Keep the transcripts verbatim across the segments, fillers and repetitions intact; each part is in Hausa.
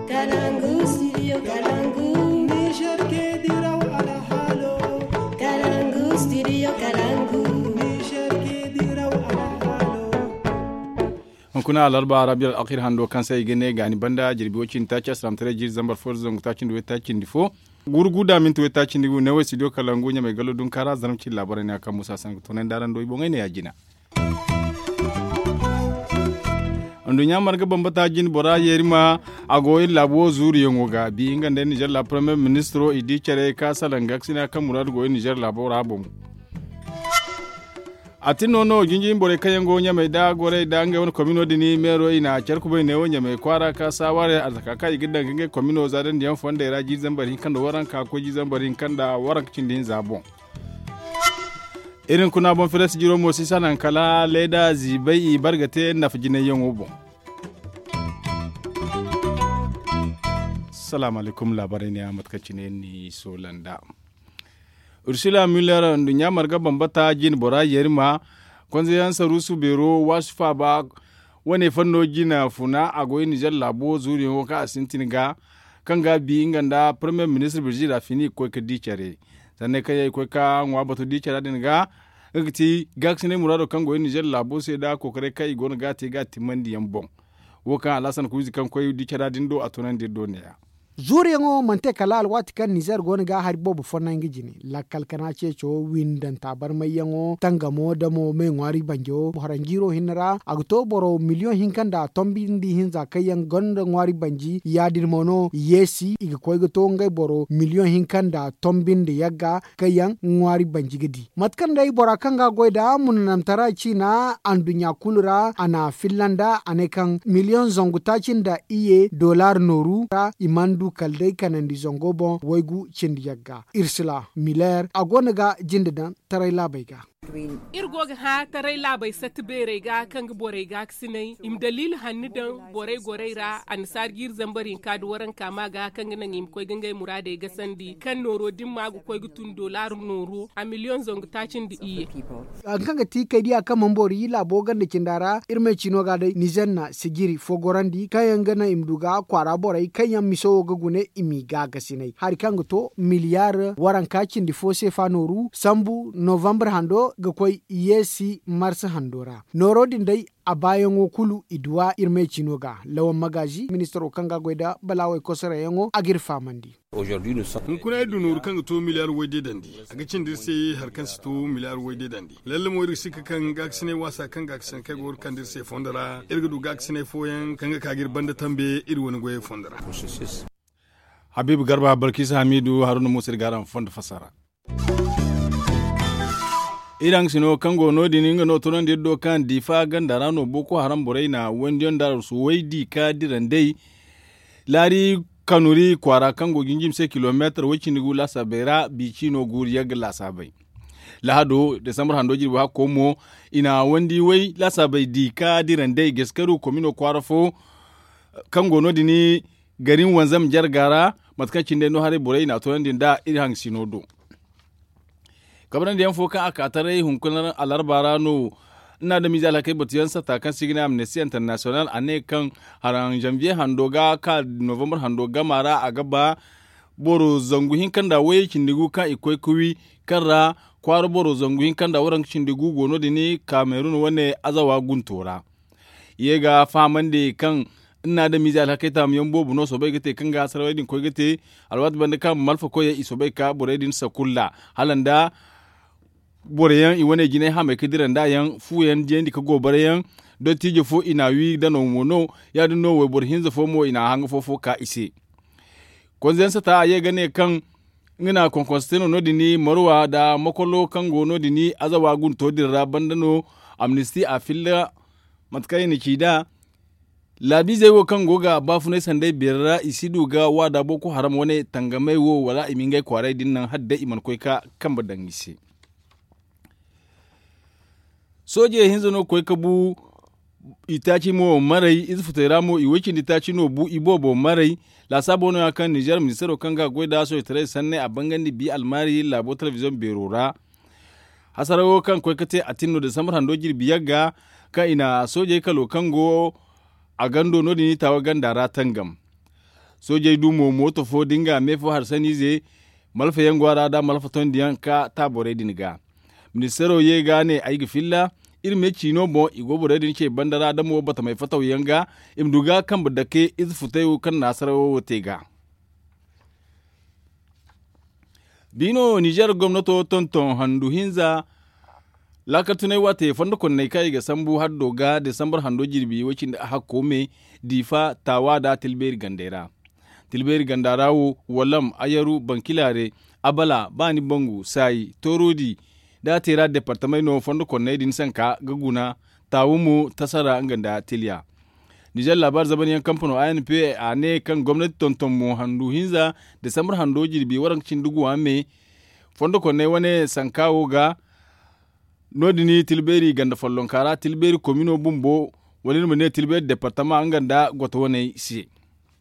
Kalangu, studio Kalangu. Niger ke diraw ala halo. Kalangu, studio Kalangu. Niger ke diraw ala halo. On kuna alarba arabial akhir hando kan sai gene gani banda jirbi wocin ta cha sram tare jir zambar for zong ta cin do ta cin difo. Gurguda min to ta cin digu ne wasi do Kalangu nya mai galo dun kara zanci labarai ne akan Musa San to nan daran do ibo ngai ne ya jina. Andunya marga bambata jin bora yerima agoyi labo zuri yongoga bi ingande Niger la premier ministro idi chere ka salanga sina kan murad goyi Niger labo rabom atino no jinjin bore kayango nya mai da gore da nge won komino dini mero ina charku bai ne wonya mai kwara ka saware arzaka kai gidan gange komino zadan diyan fonda ra ji zambari kan da waran ka ko ji zambari kan da waran cin din zabon irin kuna bon fere jiro mo sisanan kala leda zibai bargate na fijine yango bon Assalamu alaikum labarai ne Ahmad Kacine ni Solanda Ursula Müller dunya marga bambata jin bora yerma konze yan sarusu bero wasfa ba wane fanno gina funa agoyi Niger labo zuri woka asintinga kanga bi inganda premier minister Birjira Rafini ko ka dicare sanne kai ko ka ngwa batu dicare dinga ngati gaksine murado kango Niger labo sai da kokare kai gon gati gati mandi yambon woka alasan kuzi kan koy dicare dindo atonan de doneya Zuriyango mante kalal wati kan Niger goni ga har bobu fonna ngijini la kalkana ce cho windan tabar mayango tangamo damo me ngwari banjo harangiro hinra agto boro million hinkanda tombi ndi hinza kayan gonda ngwari banji yadir mono yesi ig koygo to ngay boro million hinkanda tombi ndi yaga kayan ngwari banji gidi matkan dai bora kanga goida munam tara china andunya kulura ana finlanda anekan million zongu tachinda iye dollar noru ta imandu kaldai kanan di zongo bon waigu cindi yagga Ursula Müller agonaga jindadan tarai labai ga irgoga ha tarai labai sat bere ga kang bore ga sinai im dalil hannidan bore gore ra an sargir zambarin kad waran kama ga kang nan im koy gangai murade ga sandi kan noro dimma gu koy gutun dollar noro a million zong tacin di iye an kanga ti kai dia kan mambori la bogan da kindara irme chino ga dai nijanna sigiri fogorandi kayan gana imduga kwara bore kayan miso ga gune imi ga ga sinai har kanga to miliyar waran kacin di fose fa noru sambu november hando ga kwai yesi marsa handora norodin dai a bayan wokulu idwa irme chinoga lawan magaji ministro kanga goida balawai kosara yango agir famandi aujourd'hui nous sommes kuna edu nur kanga to miliyar wede dandi aga cin dirse har kan to miliyar wede dandi lalle mo irsi kan gaksine wasa kan gaksine kai gor kan dirse fondara irgudu gaksine foyen kanga kagir banda tambe iri woni goye fondara Habib Garba Balkis Hamidu Haruna Musir Garan fond fasara Irang sino kango no dininga no tonan de do kan difa gandara no boko haram boreina wendion dar su weidi ka dirandei lari kanuri kwara kango ginjim se kilometer wacin gu la sabera bici no gur yag la sabai lahado desambar hando jirbo ha komo ina wendi wei la sabai di ka dirandei geskaru komino kwarafo kango no dini garin wanzam jargara matkacin de no hare boreina tonan din da irang sino do kabran da yan fokan aka tare hunkunar alarbara no ina da mijala kai batiyan sa takan sigina Amnesty International ane kan haran janvier handoga ka november handoga mara a gaba boro zanguhin kan da waye kindigu ka ikoi kuwi karra kwaro boro zanguhin kan da wuran kindigu gono da ni Cameroon wane azawa guntora yega faman de kan ina da mijala kai ta miyan bobu no so bai gate kan ga sarwadin ko gate alwat banda kan malfa ko ya iso bai ka boredin sakulla halanda boreyan iwane gine ha mai kidiran da yan fuyan jendi ka gobareyan do tije fo ina wi da no mono ya do no we bor hinza fo mo ina hanga fo fo ka ise konzensa ta ye gane kan ngina konkosteno no dini marwa da makolo kan go no dini azawa gun to dirra bandano Amnesty a filla matkai ni kida labi zai wo kan goga bafunai sandai biyarra isidu ga wada boko haram wane tangamai wo wala imingai kwarai dinnan hadda iman koika kan badan ise soje hinzo no koy kabu itachi mo marai izfutera mo iweki itachi no bu ibobo marai la sabono akan Niger ministero kanga goida so tare sanne a bangandi bi almari labo television berora hasarawo kan koy kate atinno da samar hando girbi yaga ka ina soje kalo kango a gando no dini tawa ganda ratangam sojai dumo moto fo dinga mefo harsani ze malfa yangwara da malfa ton diyan ka tabore diniga ministero ye gane ayi filla irme chino bo igobore din ke bandara da mo bata mai fataw yanga imduga kan budake izfutayu kan nasarawo tega bino Niger gwamnato tonton handu hinza lakatune wate fondo konne kai ga sambu har doga Desambar hando jirbi wacin da aka kome difa tawada tilberi gandera tilberi gandarawo walam ayaru bankilare abala bani bangu sai torodi da tera departement no fondo konne din sanka gaguna tawumu tasara nganda tilia Niger labar zaban yan kamfano A N P a ne kan gwamnati tonton mu handu hinza Desambar hando jirbi warancin duguwa me fondo konne wane sankawo ga nodini tilberi ganda fallon kara tilberi komino bumbo wani mene tilberi departement an ganda goto wane si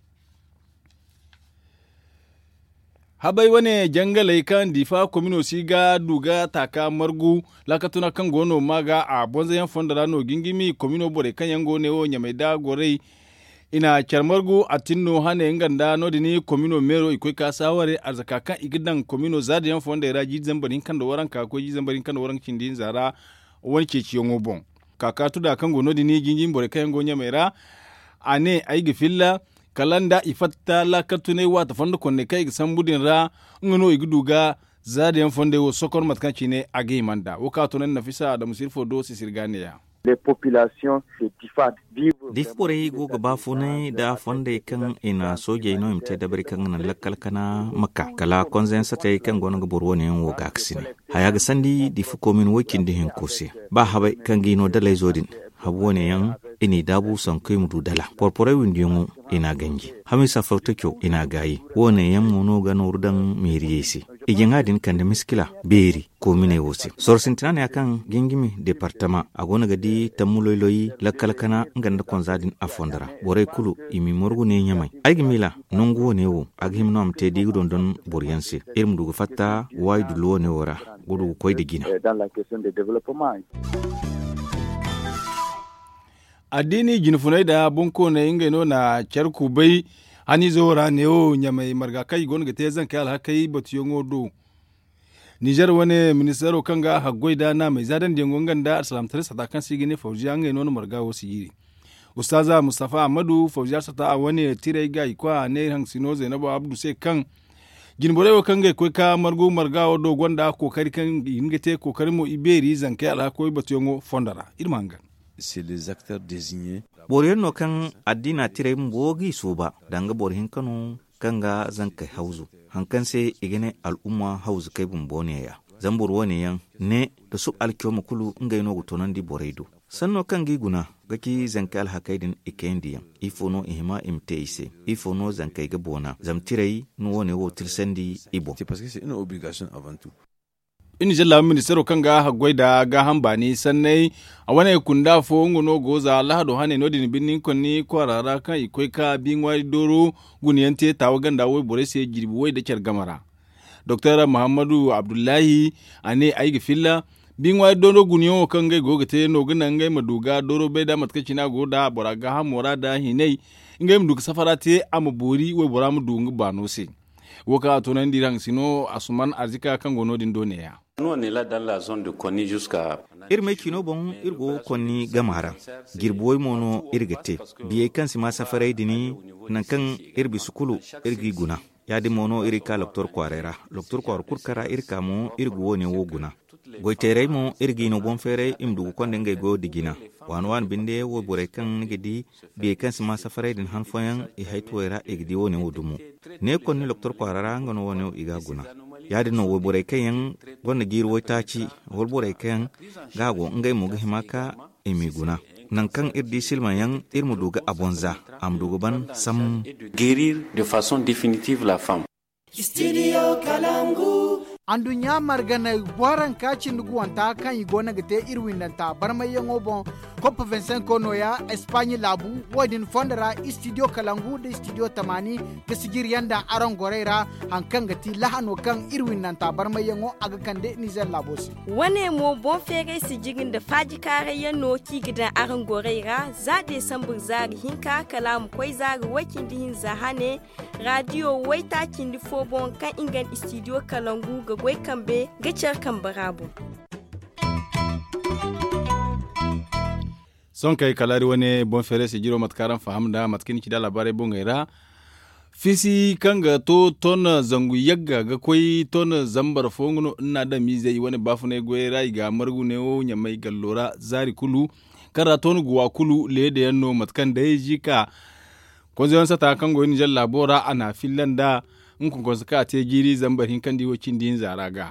habai wane jangalai kan difa komino siga duga taka margu lakatuna kan gono maga a bonzayan fondara no gingimi komino bore kan yango ne o nyamaida gorei ina charmargu atinno hane nganda nodini komino mero ikoi kasaware arzaka kan igidan komino zadiyan fonda ra ji zambarin kan da waran ka ko ji zambarin kan da waran cindin zara wani ke ciyon bon kaka tuda kan go nodini gingin bore kan gonya mera ane ai gifilla kalanda ifatta la katune wata fonda konne kai sambudin ra ngono iguduga zadiyan fonda wo sokor matkan cine age manda wakatunan nafisa da musirfo do sisirganiya les populations de Difa vivent difpore go gaba fune da fonde kan ina soje no imte da bari kan nan lakkal kana makka kala konzen sate kan gono go borwo ne wo gaksine haya ga sandi difu komin wokin de hen kose ba habai kan gino dalai zodin habu ne yan ini dabu son kai mudu dala porpore windiyongo ina ganji hamisa fautokyo ina gayi wone yan mono ga nordan meriyesi igin hadin kan da miskila beri ko mine wose sorsintina akan gingimi departement agona gadi tamuloyloyi lakalkana nganda konzadin afondara bore kulu imi morgu ne nyamai aigimila nongu ne wo aghim nom te di don don borianse irmu dugu fatta waydu lo ne wora godu koy de gina dans la question de développement. addini jinfunai da bunko na ingeno na charku bai hani zora ne o nyamai marga kai gon ga te zan kai alhakai batiyongo do Niger wane ministero kanga hagoi da na mai zadan dengon ganda salam tare sata kan sigine faujiya ngeno no marga wo siyiri ustaza Mustafa Ahmadu faujiya sata a wane tire ga ikwa ne hang sino Zainabu Abdu sai kan jinbore wo kanga ko ka margo marga wo do gonda kokari kan ingete kokari mo iberi zan kai alhakoi batiyongo fondara irmanga c'est les acteurs désignés. Borien no kan addina tire mbogi soba danga borhin kanu kanga zanka hauzu hankan sai igene al'umma hauzu kai bumbone ya zambur wone yan ne da su alkyo makulu ngai no gutonan di boreido sanno kan giguna gaki zanka alhakaidin ikendiyan ifono ihima imteise ifono zanka ga bona zamtirei no wone wo tilsandi ibo C'est parce que c'est une obligation avant tout. ini jalla ministero kanga hagwai da ga hambani sannai a wane kunda fo ngono goza lahado hane no din binnin konni kwarara kan ikoi ka binwa doro guniyante tawaganda wai bore sai girbi wai da kyar gamara Dr Muhammadu Abdullahi ane aigi filla binwa doro guniyo kanga gogate no gunan ngai maduga doro bai da matkaci na goda boraga hamora da hinai ngai mduka safarate amabori wai bora mu dungu bano se woka tonan dirang sino asuman arzika kan gono din doneya. Nous on est là dans la zone de Koni jusqu'à irme kino bon irgo konni gamara girboy mono irgate biye kan sima safarai dini nan kan irbi sukulu irgi guna yadi mono irika doktor kwarera doktor kwar kurkara irka mo irgo woni wo guna goitere mo irgi no bon fere imdu konde ngay go digina wan wan binde wo bore kan ngidi biye kan sima safarai din han foyan e haytoera igdi woni wodumo ne konni doktor kwarara ngono woni iga guna yadi no wo bore kayan gonda girwo taci wol bore kayan gago ngai mo ga himaka emiguna nan kan irdi silman yan irmu duga abonza am dugo ban sam guérir de façon définitive la femme. Studio Kalangu. andunya margana boran kacin guwanta kan igona gate irwin danta barmayen obon cop vingt-cinq kono ya Espagne labu wadin fondara studio kalangu da studio tamani da sigir yanda aron goreira hankan gati lahano kan irwin danta barmayen o aga kande Niger labosi wane mo bon fere sigigin da faji kare yanno ki gidan aron goreira za de sambur zari hinka kalam koi zari wakin dihin zahane radio waita kindi fobon kan ingan studio kalangu ga gwai kambe gacar kan barabu son kai kalari wani bon fere si jiro matkaran faham da matkin kida labarai bon gaira fisi kanga to ton zangu yagga ga koi ton zambar fonguno ina da mi zai wani bafu ne goyera ga margu ne o nyamai gallora zari kulu kara ton guwa kulu le da yanno matkan da yaji ka ko zai wansa ta kan goyin jal labora ana finlanda in kun ka te giri zambar hin kan diwo kin din zaraga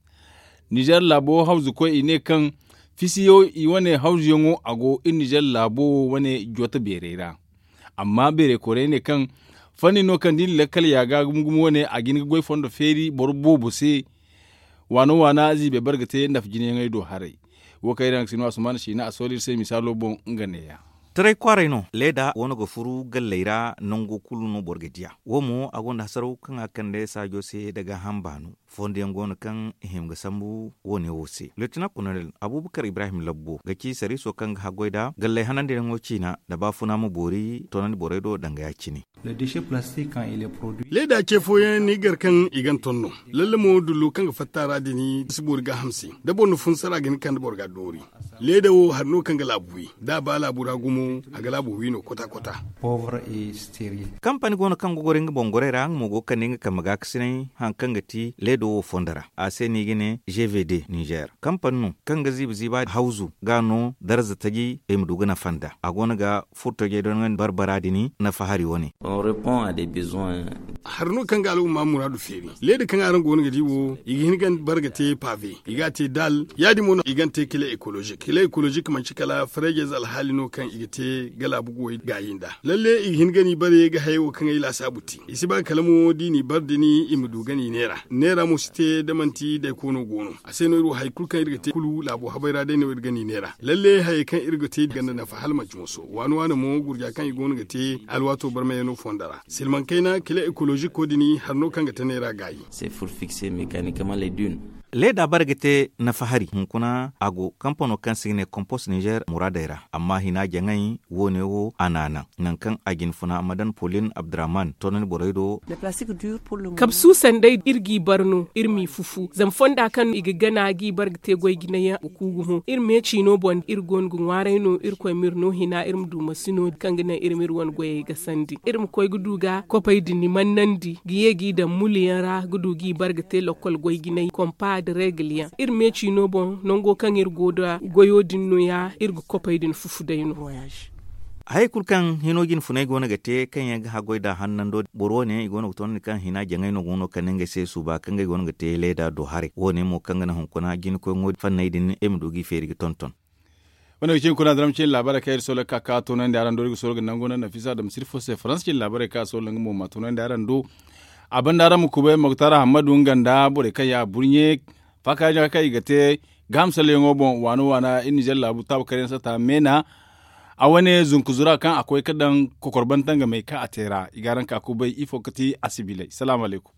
Niger labo hauzu ko ine kan fisiyo i wane hauzu yongo ago in Niger labo wane jota berera amma bere kore ne kan fani no kan din lakal ya ga gumgumo ne a gini goy fondo feri borbo bose wano wana zi be bargate ndaf jini ngai do harai wo kai ran sinu asman shi na asolir sai misalo bon ngane ya Tare kwarai no leda wani ga furu galleira nongo kulu no borgediya womo agonda hasaru kan akande sajo se daga hambanu fondi ngona kan himga sambu woni wose lieutenant colonel abubakar ibrahim labbo gaki sari so kan hagoida galle hanande ngo china da bafuna mu bori tonan boredo danga ya chini le déchet plastique quand il est produit leda ke foyen ni garkan igan tonno lalle mo dulu kan fattara dini sibur ga hamsi da bonu fun sara gin kan borga dori leda wo harno kan ga labuwi da ba labura gumo a ga labuwi no kota kota pauvre et stérile company gona kan gogoring bongorera mo go kaninga kamaga kisne hankan gati ledo fondara a seni gine G V D Niger company kan ga zibi ziba hauzu gano darza tagi e mudugana fanda a gona ga furto ge don barbara dini na fahari woni on répond à des besoins harno kan ga al'umma muradu feri leda kan aran gona ga diwo igin gan bargate pave igate dal yadi mono igante kile ecologique kile ecologique man cikala freges al halino kan igite gala bugo gayinda lalle igin gani bare ga hayo kan ila sabuti isi ba kalamo dini bardini imudu gani nera nera mo site da manti da kono gono aseno iru haykul kan irgate kulu labo habaira da ne irgani nera lalle hay kan irgate ganda na fahal majmuso wani wani mo gurja kan igono gate alwato barmayano fondara silman kaina kile ecologique ko dini harno kan ga tanera gayi c'est pour fixer mécaniquement les dunes leda bargete na fahari hunkuna ago kampono kan signe compost Niger muradaira amma hina jangai wone wo anana nan kan agin funa madan Pauline Abdraman tonan boredo le plastique dur pour le kapsu sandai irgi barno irmi fufu zam fonda kan igigana gi bargete goy ginaya ukugumo irme chino bon irgon gunware no irko mirno hina irm du masino kangina irmir won goy gasandi irm koy guduga ko paydi ni mannandi giyegi da muliyara gudugi bargete lokol goy ginay kompa de règle irme chino bon nongo kan irgoda goyo dinno ya irgo kopaydin fufu dayno voyage hay kulkan hinogin funai gona gate kan yaga hagoida hannando borone gona uton kan hina jangai no gono kanenge se suba kan ga gona gate leda do hare wone mo kan na hunkuna gin ko ngod fannay din emdogi feri tonton wannan cikin kuna da ramcin labarai kai so ka ka to nan da ran do rigo so ga nan gona nafisa da misir fose france cikin labarai ka so lan mo matunan da ran do abin da ran ku bai muktara hamadu nganda bore kai ya burnye faka ja kai gate gamsale ngobon wano wana in jalla bu tab karen sa ta mena a wani zunkuzura kan akwai kadan kokorban tanga mai ka atera igaran ka ku bai ifo kati asibile assalamu alaikum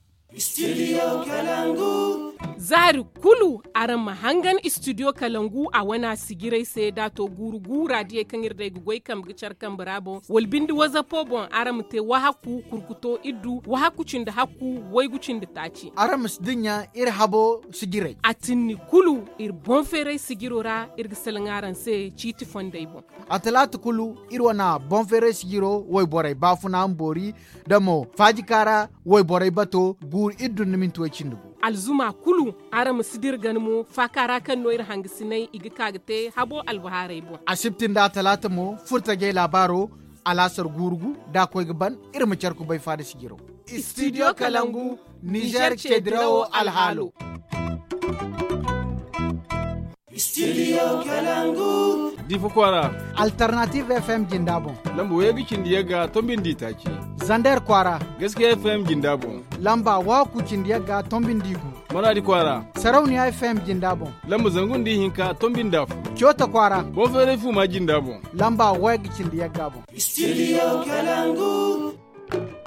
Studio Kalangu. Zari kulu aran mahangan studio Kalangu a wana sigirai sai dato guru gura die kan irda gugoi kam gicar kan brabo walbindi waza pobon aram te wahaku kurkuto iddu wahaku cinda haku waigu cinda taci aram sdinya ir habo sigirai atinni kulu ir bon fere sigirora ir gisalangaran sai chiti fondai bon atalatu kulu ir wana bon fere sigiro wai borai bafuna ambori damo fajikara wai borai bato gur iddu nimintu cindu alzuma kulu aram sidir ganmo fakara kan noir hangisinai igi kagte habo albaharai bo asibtin da talata mo furta ge labaro alasar gurgu da koy gaban irma charku bai fada sigiro studio Kalangu Niger Chedrao Alhalo Studio Kalangu. Difa kwara. Alternative F M Jindabo. Lambo ya gikin diya ga tombin ditaki. Zander kwara. Gaskiya F M Jindabo. Lamba wa kucin diya ga tombin digu. Maradi kwara. Sarauniya F M Jindabo. Lambo zangun di hinka tombin dafu. Kyota kwara. Bofere fu ma Jindabo. Lamba wa gicin diya gabo. Studio Kalangu.